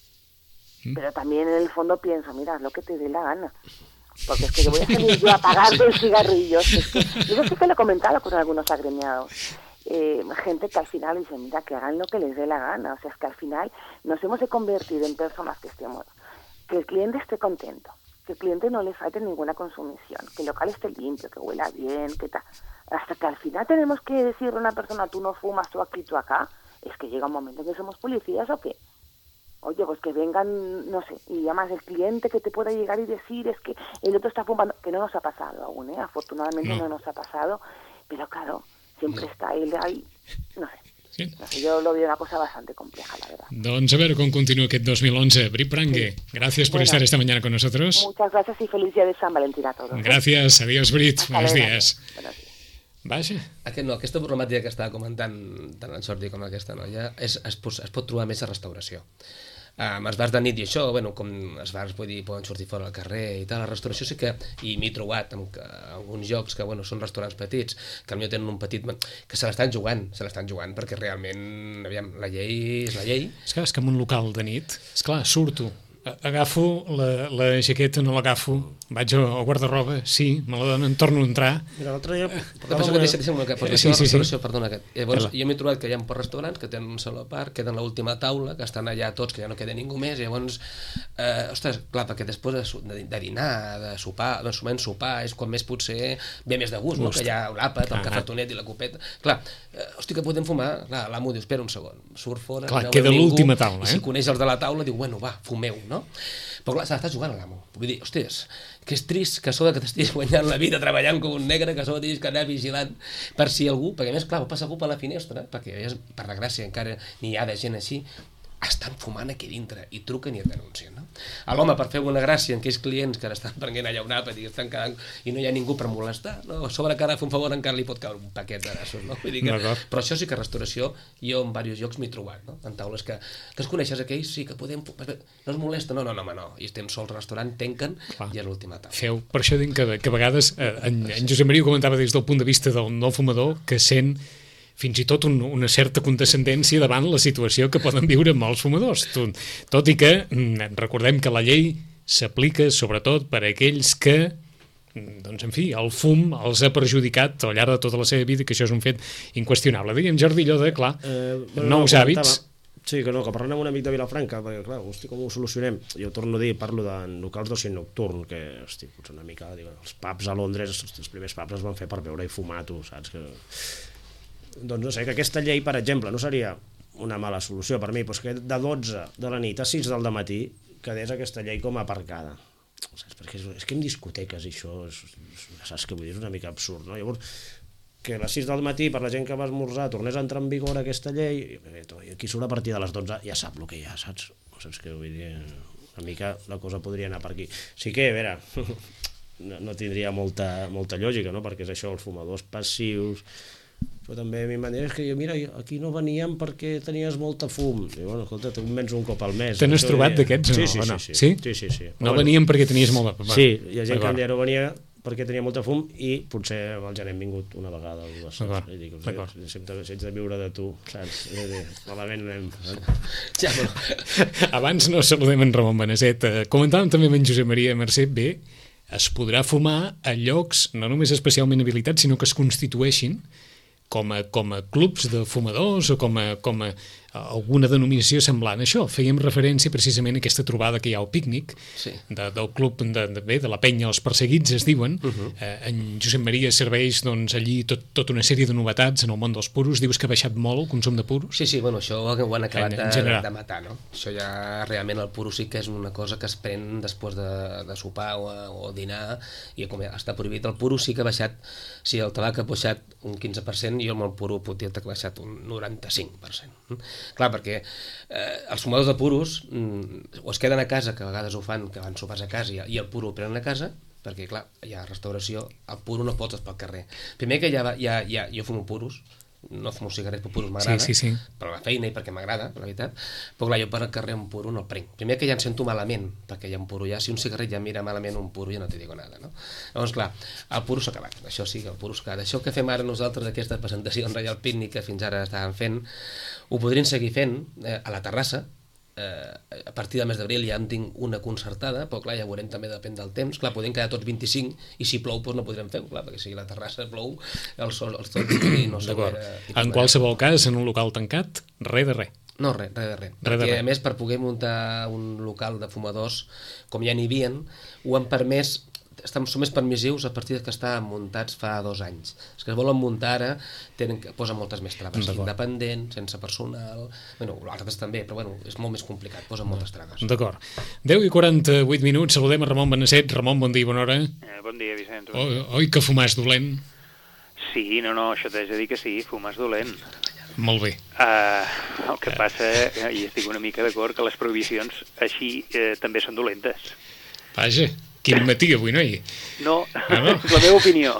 ¿Mm? Pero también en el fondo pienso, mira, es lo que te dé la gana. Porque es que yo voy a salir yo a apagarte el cigarrillo. Es que, yo sí que lo he comentado con algunos agremiados. Eh, gente que al final dice, mira, que hagan lo que les dé la gana. O sea, es que al final nos hemos de convertir en personas que estemos, que el cliente esté contento, que el cliente no le falte ninguna consumición, que el local esté limpio, que huela bien, que tal. Hasta que al final tenemos que decirle a una persona, tú no fumas, tú aquí, tú acá. Es que llega un momento en que somos policías o qué. Oye, pues que vengan, no sé, y además el cliente que te pueda llegar y decir es que el otro está fumando, que no nos ha pasado aún, ¿eh? Afortunadamente no, no nos ha pasado, pero claro, siempre no. Está él ahí, no sé. Sí. No sé, yo lo veo una cosa bastante compleja, la verdad. Doncs a veure com continua aquest dos mil once. Brit Prangue, sí. Gracias por bueno, estar esta mañana con nosotros. Muchas gracias y feliz día de San Valentín a todos. Gracias, ¿eh? Adiós, Brit. Hasta Buenos luego. días. Buenos días. Vaja. Aquest, no, aquesta problemàtica que estava comentant tant en Jordi com aquesta noia és, es, es pot trobar més a restauració. Um, els bars de nit i això, bueno, com els bars vull dir, poden sortir fora al carrer i tal, la restauració sí que, i m'he trobat amb que, alguns llocs que bueno, són restaurants petits, que potser tenen un petit, que se l'estan jugant, se l'estan jugant perquè realment, aviam, la llei és la llei. És que, és que en un local de nit, esclar, surto, agafo la, la jaqueta, no l'agafo, vaig al guardarroba, sí, me la donen, torno a entrar. Mira, l'altre dia... Però penso que deixa, deixa'm una cosa, sí, sí, sí. Perdona, que, llavors, jo m'he trobat que hi ha per restaurants que tenen un saló a part, queden l'última taula, que estan allà tots, que ja no queda ningú més, i llavors, eh, ostres, clar, perquè després de, de, de dinar, de sopar, de sumar en sopar, és quan més potser ve més de gust, no? Que hi ha l'àpat, el cafetonet i la copeta. Clar, eh, hosti, que podem fumar? Clar, l'amo diu, espera un segon, surt fora, clar, no queda l'última taula, eh? I si coneix els de la taula, diu, bueno, va, fumeu, no? Però clar, se l'està jugant a l'amo. Vull dir, hòsties, que és trist que a sobre que t'estiguis guanyant la vida treballant com un negre, que a sobre tinguis que anar vigilant per si algú, perquè a més, clar, va passar algú per la finestra, perquè per desgràcia encara n'hi ha de gent així, estan fumant aquí dintre i truquen i et denuncien, no? A l'home, per fer una gràcia en aquells clients que estan prenent allà un àpat i estan quedant i no hi ha ningú per molestar, no? A sobre que ara fer un favor encara li pot caure un paquet de nassos, no? Vull dir que... Però això sí que restauració, jo en diversos llocs m'he trobat, no? En taules que, que es coneixes aquells, sí que podem... No es molesta? No, no, no, home, no. I estem sols al restaurant, tanquen i és l'última taula. Feu, per això dic que, que a vegades eh, en, en Josep Maria ho comentava des del punt de vista del no fumador, que sent fins i tot un, una certa condescendència davant la situació que poden viure molts fumadors. Tot, tot i que recordem que la llei s'aplica sobretot per a aquells que doncs, en fi, el fum els ha perjudicat al llarg de tota la seva vida, que això és un fet inqüestionable. Digue'm, Jordi, allò de, clar, eh, bueno, nous no, hàbits... Sí, que no, que parlant amb un amic de Vilafranca, perquè, clar, hosti, com ho solucionem? Jo torno a dir, parlo de locals d'oci nocturn, que, hosti, potser una mica, digue, els pubs a Londres, els primers pubs es van fer per beure i fumar, tu, saps? Que... Doncs no sé, que aquesta llei, per exemple, no seria una mala solució per mi, doncs que de dotze de la nit a sis del matí quedés aquesta llei com aparcada. Saps? Perquè és, és que en discoteques i això, és, és, saps què vull dir? És una mica absurd, no? Llavors, que a les sis del matí, per la gent que va esmorzar, tornés a entrar en vigor aquesta llei, i aquí surt a partir de les dotze, ja sap el que hi ha, saps? Saps què vull dir? Una mica la cosa podria anar per aquí. Sí que, a veure, no, no tindria molta, molta lògica, no? Perquè és això, els fumadors passius... Però també a mi manera és que, mira, aquí no veníem perquè tenies molta fum. I bueno, escolta, tu vens un cop al mes. Te n'has trobat d'aquests, sí, no? Sí, no? sí, sí. sí, sí, sí. No bueno, veníem perquè tenies molt de... Sí, hi ha gent que no venia perquè tenia molta fum i potser el gener hem vingut una vegada o dues. Dic, sempre si ets de viure de tu, saps? Malament anem. Ja, però... Abans no saludem en Ramon Beneset. Comentàvem també amb en Josep Maria Mercè, bé, es podrà fumar a llocs no només especialment habilitats, sinó que es constitueixin com a, com a clubs de fumadors o com a, com a, a alguna denominació semblant a això. Fèiem referència precisament a aquesta trobada que hi ha al pícnic, sí. de, del club de, de, bé, de la penya Els Perseguits, es diuen. Uh-huh. eh, en Josep Maria serveix doncs, allí tot, tota una sèrie de novetats en el món dels puros. Dius que ha baixat molt el consum de puros? Sí, sí, bueno, això ho han acabat en, en de, de matar, no? Això ja realment el puro sí que és una cosa que es pren després de, de sopar o, o dinar, i com està prohibit. El puro sí que ha baixat, si el tabac ha baixat un quinze per cent, jo amb el puro podria haver baixat un noranta-cinc per cent. Clar, perquè eh, els fumadors de puros mm, o es queden a casa, que a vegades ho fan, que van sopars a casa i, i el puro ho prenen a casa, perquè clar, hi ha restauració, el puro no pots pel carrer. Primer que ja, ja, ja, jo fumo puros, no fumo cigarrets, però puros m'agrada, sí, sí, sí. per la feina i perquè m'agrada, la veritat, però clar, jo per al carrer un puro no el prenc. Primer que ja em sento malament, perquè hi ha un puro ja, si un cigarret ja mira malament un puro, ja no t'hi digo nada, no? Llavors, clar, el puro s'ha acabat, això sí, el puro s'ha acabat. Això que fem ara nosaltres, aquesta presentació en Reial Pícnic, que fins ara estàvem fent, ho podríem seguir fent eh, a la terrassa. Eh, a partir del mes d'abril ja en tinc una concertada, però clar, ja veurem també, depèn del temps. Clar, podem quedar tots vint-i-cinc i si plou doncs no podrem fer-ho, clar, perquè si la terrassa plou el sol els tots i no sé. En qualsevol cas, en un local tancat, res de res. No, res, res de res. Re perquè, a més, per poder muntar un local de fumadors, com ja n'hi havia, ho han permès, estan, són més permissius a partir que estan muntats fa dos anys. Els que es volen muntar ara tenen, posen moltes més traves. Independent, sense personal... Bueno, altres també, però bueno, és molt més complicat, posen moltes traves. D'acord. deu i quaranta-vuit minuts, saludem a Ramon Beneset. Ramon, bon dia i bona hora. Eh, bon dia, Vicenç. Oh, oi que fumar és dolent? Sí, no, no, això t'haig de dir que sí, fumar és dolent. Molt bé. Uh, el que passa, i estic una mica d'acord, que les prohibicions així eh, també són dolentes. Vaja, quin matí avui, noi? No, ah, no? És la meva opinió.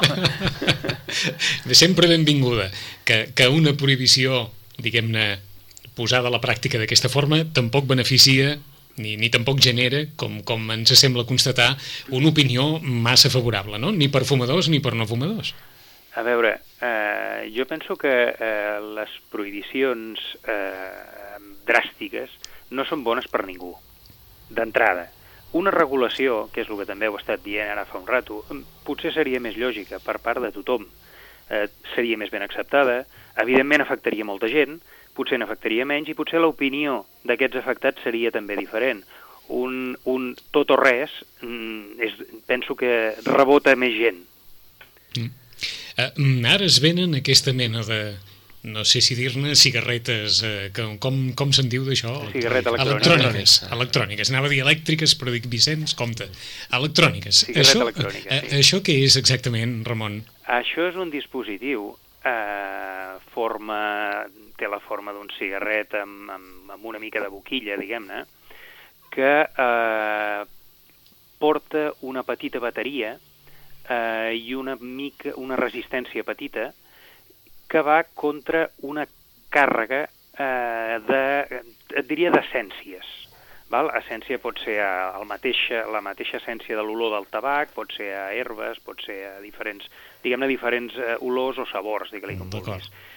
Sempre benvinguda. Que, que una prohibició, diguem-ne, posada a la pràctica d'aquesta forma, tampoc beneficia ni, ni tampoc genera, com, com ens sembla constatar, una opinió massa favorable, no? Ni per fumadors ni per no fumadors. A veure, eh, jo penso que eh, les prohibicions eh, dràstiques no són bones per ningú, d'entrada. Una regulació, que és el que també heu estat dient ara fa un rato, potser seria més lògica per part de tothom. Eh, seria més ben acceptada, evidentment afectaria molta gent, potser n'afectaria menys i potser l'opinió d'aquests afectats seria també diferent. Un, un tot o res, és, penso que rebota més gent. Mm. Uh, ara es venen aquesta mena de... no sé si dir-ne cigarretes, eh, com, com se'n diu d'això? Cigarreta electrònica. Electròniques, electròniques. Anava a dir elèctriques, però dic, Vicenç, compte. Electròniques. Cigarreta això, electrònica, sí. Això què és exactament, Ramon? Això és un dispositiu, eh, forma, té la forma d'un cigarret amb, amb, amb una mica de boquilla, diguem-ne, que eh, porta una petita bateria eh, i una, mica, una resistència petita que va contra una càrrega eh, de, et diria, d'essències. Val? Essència pot ser el mateix, la mateixa essència de l'olor del tabac, pot ser a herbes, pot ser a diferents, diguem-ne, diferents eh, olors o sabors, digue-li com vulguis.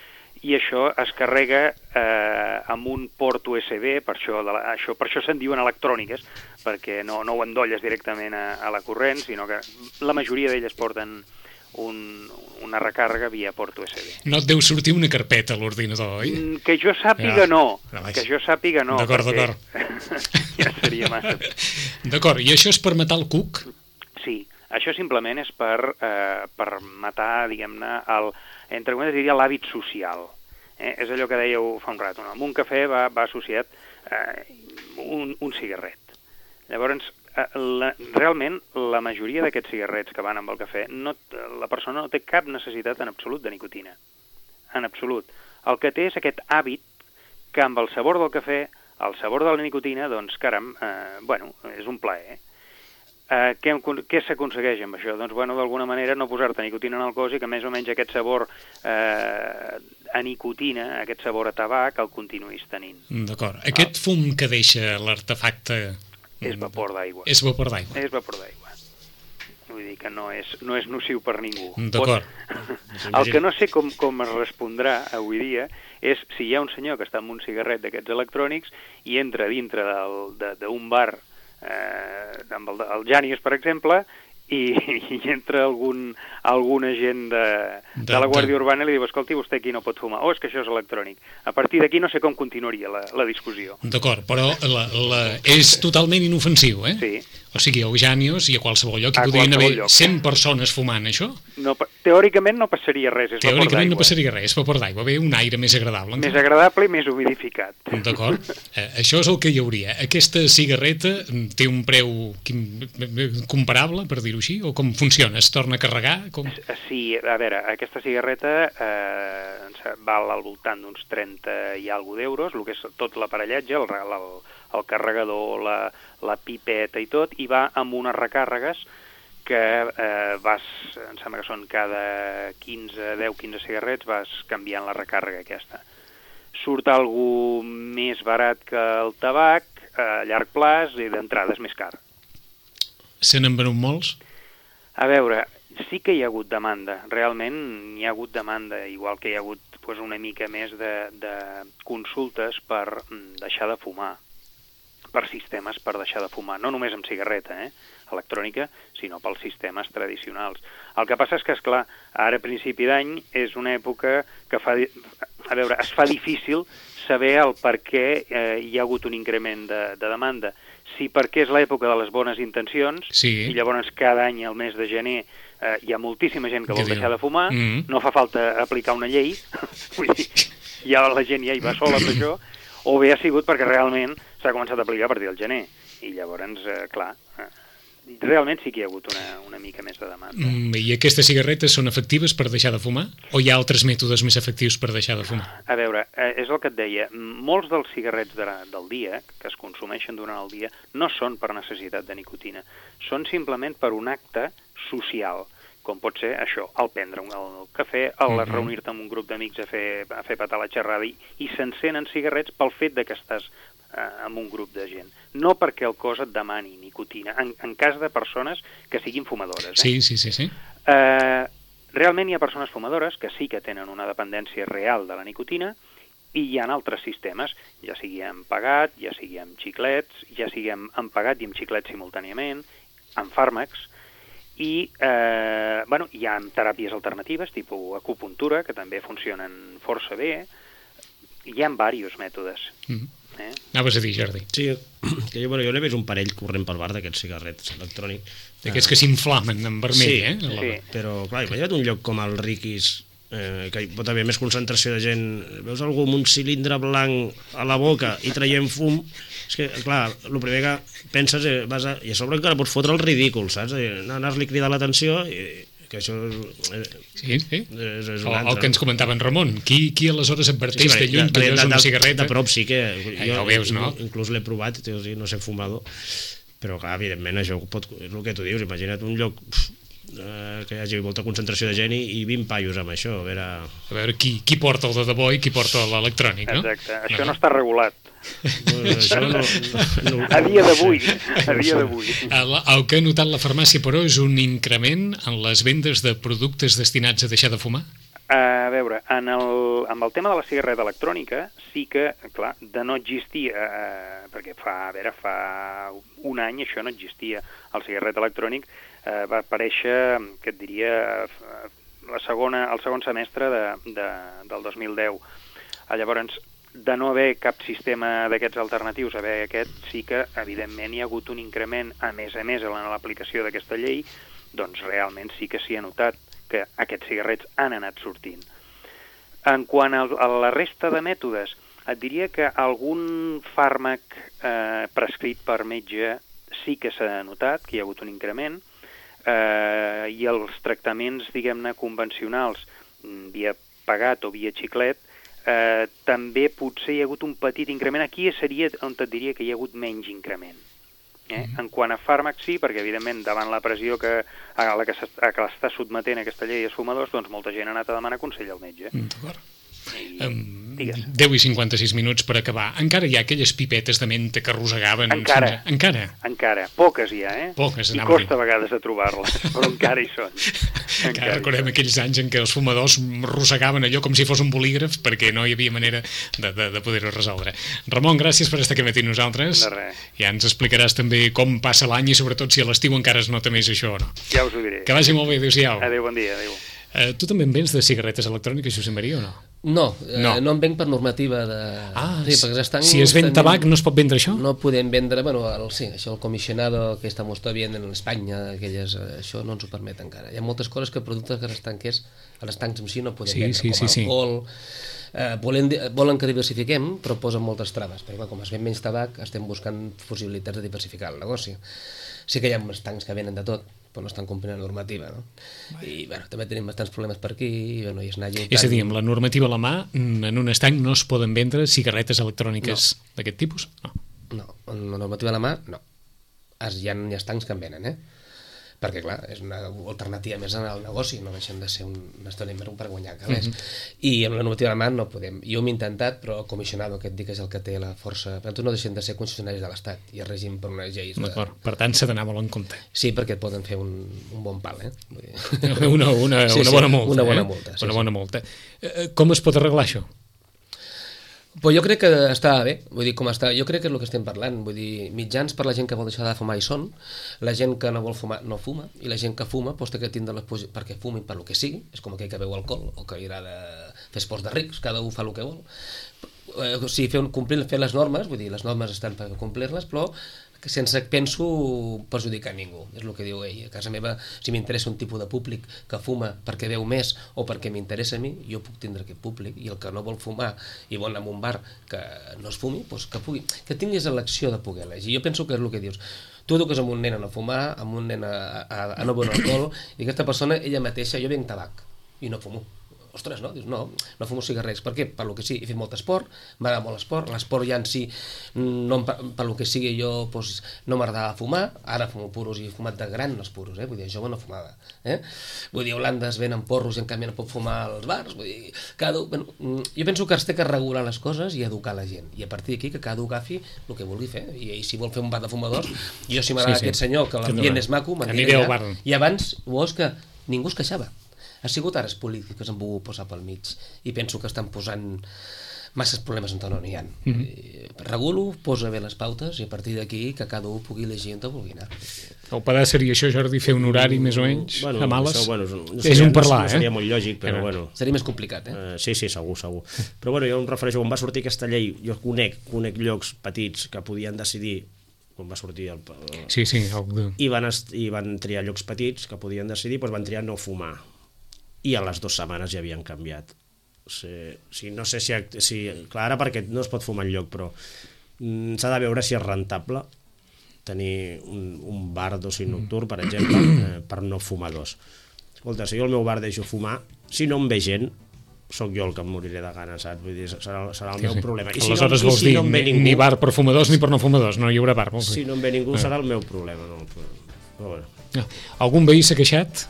i això es carrega eh, amb un port U S B, per això, de la, això, per això se'n diuen electròniques, perquè no, no ho endolles directament a, a la corrent, sinó que la majoria d'elles porten un, una recàrrega via port U S B. No et deu sortir una carpeta a l'ordinador, oi? Mm, que jo sàpiga ja. no, ja, que jo sàpiga no. D'acord, perquè... d'acord. ja seria massa. D'acord, i això és per matar el cuc? Sí, això simplement és per, eh, per matar, diguem-ne, el, entre cometes diria l'hàbit social. Eh? És allò que dèieu fa un rato, no? Amb un cafè va, va associat eh, un, un cigarret. Llavors, la, realment, la majoria d'aquests cigarrets que van amb el cafè, no, la persona no té cap necessitat en absolut de nicotina. En absolut. El que té és aquest hàbit que amb el sabor del cafè, el sabor de la nicotina, doncs, caram, eh, bueno, és un plaer. Eh, què què s'aconsegueix amb això? Doncs, bueno, d'alguna manera no posar-te nicotina en el cos i que més o menys aquest sabor eh, a nicotina, aquest sabor a tabac, el continuïs tenint. D'acord. Aquest fum que deixa l'artefacte... És vapor d'aigua. És vapor d'aigua. És vapor d'aigua. Vull dir que no és, no és nociu per ningú. D'acord. El que no sé com, com es respondrà avui dia és si hi ha un senyor que està amb un cigarret d'aquests electrònics i entra dintre d'un bar, eh, amb el, el Janius, per exemple, i, i entra algun, algun agent de, de, de la Guàrdia Urbana i li diu, escolti, vostè aquí no pot fumar. Oh, és que això és electrònic. A partir d'aquí no sé com continuaria la, la discussió. D'acord, però la, la, és totalment inofensiu, eh? Sí. O sigui, a Eugènios i a qualsevol lloc hi podrien haver lloc, cent persones fumant això? No, teòricament no passaria res, és vapor d'aigua. Teòricament no passaria res, és vapor d'aigua, ve un aire més agradable. Més agradable i més humidificat. D'acord, eh, això és el que hi hauria. Aquesta cigarreta té un preu comparable, per dir-ho així, o com funciona? Es torna a carregar? Com... Sí, a veure, aquesta cigarreta eh, val al voltant d'uns trenta i alguna d'euros, el que és tot l'aparellatge, el, el, el carregador, la, la pipeta i tot, i va amb unes recàrregues que eh, vas, em sembla que són cada quinze, deu quinze cigarrets, vas canviant la recàrrega aquesta. Surt algú més barat que el tabac, a llarg plaç, i d'entrada és més car. Se n'han venut molts? A veure, sí que hi ha hagut demanda, realment hi ha hagut demanda, igual que hi ha hagut pues, una mica més de, de consultes per deixar de fumar, per sistemes per deixar de fumar, no només amb cigarreta, eh, electrònica, sinó pels sistemes tradicionals. El que passa és que, esclar, ara a principi d'any és una època que fa... A veure, es fa difícil saber el per què eh, hi ha hagut un increment de, de demanda. Si perquè és l'època de les bones intencions, sí. I llavors cada any, al mes de gener, eh, hi ha moltíssima gent que vol deixar de fumar, mm-hmm. no fa falta aplicar una llei, vull dir, ja la gent ja hi va sola per això, o bé ha sigut perquè realment s'ha començat a aplicar a partir del gener. I llavors, eh, clar, eh, realment sí que hi ha hagut una, una mica més de demanda. Mm, I aquestes cigarretes són efectives per deixar de fumar? O hi ha altres mètodes més efectius per deixar de fumar? A veure, eh, és el que et deia, molts dels cigarrets de la, del dia, que es consumeixen durant el dia, no són per necessitat de nicotina, són simplement per un acte social, com pot ser això, el prendre un el cafè, el uh-huh. reunir-te amb un grup d'amics a fer, a fer petar la xerrada, i, i s'encenen cigarrets pel fet de que estàs eh, amb un grup de gent. No perquè el cos et demani nicotina, en, en cas de persones que siguin fumadores. Eh? Sí, sí, sí. sí. Eh, realment hi ha persones fumadores que sí que tenen una dependència real de la nicotina, i hi ha altres sistemes, ja sigui amb pagat, ja sigui amb xiclets, ja sigui amb, amb pagat i amb xiclets simultàniament, amb fàrmacs, i eh, bueno, hi ha teràpies alternatives, tipus acupuntura, que també funcionen força bé. Hi ha diversos mètodes. Mm-hmm. Eh? Anaves a dir, Jordi. Sí, que jo, bueno, jo n'he vist un parell corrent pel bar d'aquests cigarrets electrònics. D'aquests que s'inflamen en vermell, sí, eh? Sí. Però, clar, imagina't un lloc com el Riquis, eh, que hi pot haver més concentració de gent, veus algú amb un cilindre blanc a la boca i traient fum, és que, clar, el primer que penses és, vas a, i a sobre encara pots fotre el ridícul, saps? Anar-li a cridar l'atenció i que això és, sí, sí. és, és el, altre. el que ens comentava en Ramon, qui, qui aleshores adverteix sí, sí, de lluny que allò és una cigarreta? De prop sí que jo, ja ho veus, no? Inclús l'he provat, no sé fumador, però clar, evidentment això pot, és el que tu dius, imagina't un lloc eh, que hi hagi molta concentració de gent i, i vint paios amb això, a veure... A veure qui, qui porta el de debò i qui porta l'electrònic, no? Exacte, això no, no està regulat. Bueno, això no, no, a dia d'avui, a dia d'avui. El, el que ha notat la farmàcia, però, és un increment en les vendes de productes destinats a deixar de fumar? a veure, en el, amb el tema de la cigarreta electrònica, sí que, clar, de no existir, eh, perquè fa, a veure, fa un any això no existia, el cigarret electrònic eh, va aparèixer, que et diria, la segona, el segon semestre de, de, del dos mil deu. Llavors, de no haver cap sistema d'aquests alternatius, haver aquest, sí que, evidentment, hi ha hagut un increment, a més a més, en l'aplicació d'aquesta llei, doncs realment sí que s'hi ha notat que aquests cigarrets han anat sortint. En quant a la resta de mètodes, et diria que algun fàrmac eh, prescrit per metge sí que s'ha notat, que hi ha hagut un increment, eh, i els tractaments, diguem-ne, convencionals, via pagat o via xiclet, Eh, també potser hi ha hagut un petit increment. Aquí seria on et diria que hi ha hagut menys increment. Eh? Mm-hmm. En quant a fàrmacs, sí, perquè evidentment davant la pressió que, a la que s'està sotmetent aquesta llei als fumadors, doncs molta gent ha anat a demanar consell al metge. Mm, d'acord. Um, deu i cinquanta-sis minuts per acabar. Encara hi ha aquelles pipetes de menta que arrossegaven? Encara. Sense... Encara? Encara. Poques hi ha, eh? Poques, I costa a vegades a trobar-les, però encara hi són. Encara, encara recordem aquells anys en què els fumadors arrossegaven allò com si fos un bolígraf perquè no hi havia manera de, de, de poder-ho resoldre. Ramon, gràcies per estar aquí matí amb nosaltres. De res. Ja ens explicaràs també com passa l'any i sobretot si a l'estiu encara es nota més això o no. Ja us ho diré. Que vagi molt bé, adéu-siau. Adéu, bon dia, adéu. Uh, tu també en vens de cigarretes electròniques, Josep Maria, o no? No, eh, no, no en venc per normativa de... Ah, sí, perquè estan, si es ven tabac no es pot vendre això? No podem vendre, bueno, el, sí, això el comissionado que estamos todavía en Espanya, aquelles, això no ens ho permet encara. Hi ha moltes coses que productes que els tanques, els tancs en si no podem sí, vendre, sí, com sí, alcohol... Sí. Eh, volen, volen que diversifiquem, però posen moltes traves, perquè com es ven menys tabac estem buscant possibilitats de diversificar el negoci. Sí que hi ha uns tancs que venen de tot, però no estan complint la normativa, no? I bueno, també tenim bastants problemes per aquí, i bueno, i és anar lluitant. És a dir, amb la normativa a la mà, en un estanc no es poden vendre cigarretes electròniques no. d'aquest tipus? No. No, amb la normativa a la mà, no. Es, hi ha, hi ha estancs que en venen, eh? Perquè, clar, és una alternativa més al negoci, no deixen de ser un esdeveniment per guanyar calés. Mm-hmm. I amb la normativa a la mà no podem. Jo m'he intentat, però el comissionado, que et dic, és el que té la força... Per tant, no deixen de ser concessionaris de l'Estat i el règim per unes lleis... De... D'acord, per tant s'ha d'anar molt en compte. Sí, perquè et poden fer un, un bon pal, eh? Vull dir... Una, una, sí, una sí, bona multa, una bona eh? multa, sí, una sí. bona multa. Eh, com es pot arreglar això? Pues jo crec que està bé, vull dir, com està, jo crec que és el que estem parlant, vull dir, mitjans per la gent que vol deixar de fumar hi són, la gent que no vol fumar no fuma, i la gent que fuma pues, té que tindre les possibilitats, perquè fumin per lo que sigui, és com aquell que beu alcohol o que agrada fer esports de rics, cada un fa el que vol. Eh, o sigui, fer, un, complir, fer les normes, vull dir, les normes estan per complir-les, però que sense, penso, perjudicar ningú. És el que diu ell. A casa meva, si m'interessa un tipus de públic que fuma perquè veu més o perquè m'interessa a mi, jo puc tindre aquest públic, i el que no vol fumar i vol anar a un bar que no es fumi, doncs que pugui, que tinguis elecció de poder elegir. Jo penso que és el que dius. Tu eduques amb un nen a no fumar, amb un nen a, a, a no beure alcohol, i aquesta persona, ella mateixa, jo venc tabac i no fumo. Ostres, no? Dius, no, no fumo cigarrets. Per què? Per lo que sí, he fet molt esport, m'agrada molt l'esport, l'esport ja en si, no, per lo que sigui jo doncs, no m'agradava fumar, ara fumo puros i he fumat de gran els puros, eh? Vull dir, jove no fumava. Eh? Vull dir, a Holanda es venen porros i en canvi no pot fumar als bars, vull dir, cada... Bueno, jo penso que es té que regular les coses i educar la gent, i a partir d'aquí que cada un agafi el que vulgui fer, i, i si vol fer un bar de fumadors, jo si m'agrada sí, sí. aquest senyor, que l'ambient és maco, m'aniré allà, i abans, veus que ningú es queixava. Ha sigut ara els polítics que s'han volgut posar pel mig i penso que estan posant masses problemes on no n'hi ha. Mm-hmm. Regulo, posa bé les pautes i a partir d'aquí que cada un pugui llegir on te vulgui anar. El pedaç seria això, Jordi, fer un horari més o menys bueno, a males? Això, bueno, no seria, és un parlar, no, no seria molt lògic, però eh? bueno... Seria més complicat, eh? Uh, sí, sí, segur, segur. Però bueno, jo em refereixo, quan va sortir aquesta llei, jo conec, conec llocs petits que podien decidir quan va sortir el... Sí, sí. El... I, van est... I van triar llocs petits que podien decidir, doncs van triar no fumar. I a les dues setmanes ja havien canviat. O sigui, si, no sé si, si... Clar, ara perquè no es pot fumar enlloc, però mm, s'ha de veure si és rentable tenir un, un bar d'oci nocturn, per exemple, eh, per no fumadors. Escolta, si jo al meu bar deixo fumar, si no em ve gent, sóc jo el que em moriré de gana, saps? Vull dir, serà, serà el sí, meu sí. problema. I si aleshores no, vols si dir, no ni, ningú, ni bar per fumadors ni per no fumadors, no hi haurà bar. Si no em ve ningú, serà el meu problema. No? Però, bueno. No. Algun veí s'ha queixat?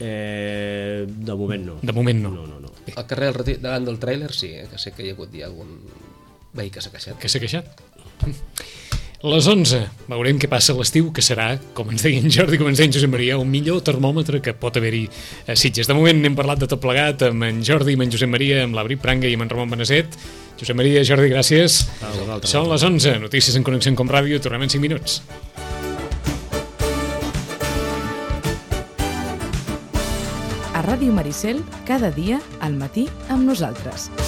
Eh, de moment no. De moment no. no, no, no. Al carrer davant del tràiler sí, eh, que sé que hi ha hagut hi ha algun veí que s'ha queixat. Que s'ha queixat? Les onze, veurem què passa a l'estiu, que serà, com ens deia en Jordi, com ens deia en Josep Maria, el millor termòmetre que pot haver-hi a Sitges. De moment n'hem parlat de tot plegat amb en Jordi, amb en Josep Maria, amb l'Abril Pranga i amb en Ramon Beneset. Josep Maria, Jordi, gràcies. Ah, Són les onze, notícies en Connexió Com Ràdio, tornem en cinc minuts. A Ràdio Maricel, cada dia, al matí, amb nosaltres.